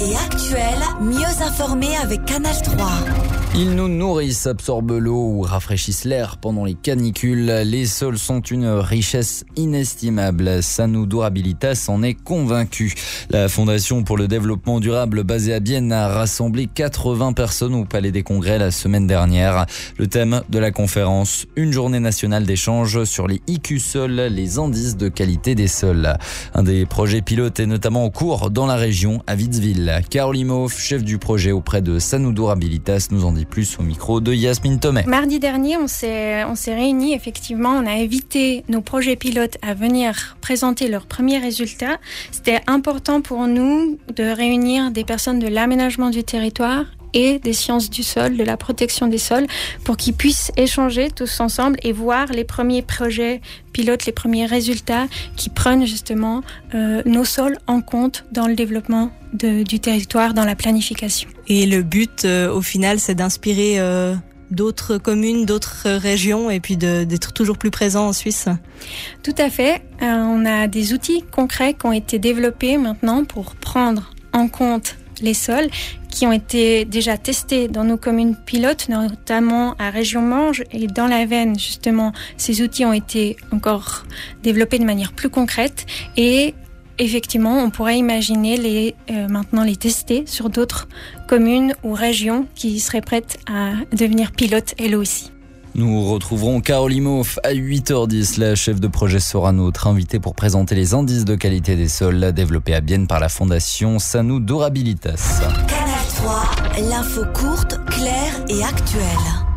et actuel, mieux informés avec Canal 3. Ils nous nourrissent, absorbent l'eau ou rafraîchissent l'air pendant les canicules. Les sols sont une richesse inestimable. Sanu Durabilitas en est convaincu. La Fondation pour le développement durable basée à Bienne a rassemblé 80 personnes au Palais des Congrès la semaine dernière. Le thème de la conférence, une journée nationale d'échange sur les IQ-sols, les indices de qualité des sols. Un des projets pilotes est notamment en cours dans la région, à Witzwil. Caroline Mauve, chef du projet auprès de Sanu Durabilitas, nous en dit plus au micro de Yasmine Thomé. Mardi dernier, on s'est réunis, effectivement, on a invité nos projets pilotes à venir présenter leurs premiers résultats. C'était important pour nous de réunir des personnes de l'aménagement du territoire et des sciences du sol, de la protection des sols, pour qu'ils puissent échanger tous ensemble et voir les premiers projets pilotes, les premiers résultats qui prennent justement nos sols en compte dans le développement du territoire, dans la planification. Et le but, au final, c'est d'inspirer d'autres communes, d'autres régions et puis d'être toujours plus présent en Suisse. Tout à fait. On a des outils concrets qui ont été développés maintenant pour prendre en compte les sols, qui ont été déjà testés dans nos communes pilotes, notamment à Région Morges et dans la Veine. Justement, ces outils ont été encore développés de manière plus concrète et effectivement, on pourrait imaginer maintenant les tester sur d'autres communes ou régions qui seraient prêtes à devenir pilotes elles aussi. Nous retrouverons Caroline Mauve à 8h10. La chef de projet sera notre invitée pour présenter les indices de qualité des sols développés à Bienne par la Fondation Sanu Durabilitas. Canal 3, l'info courte, claire et actuelle.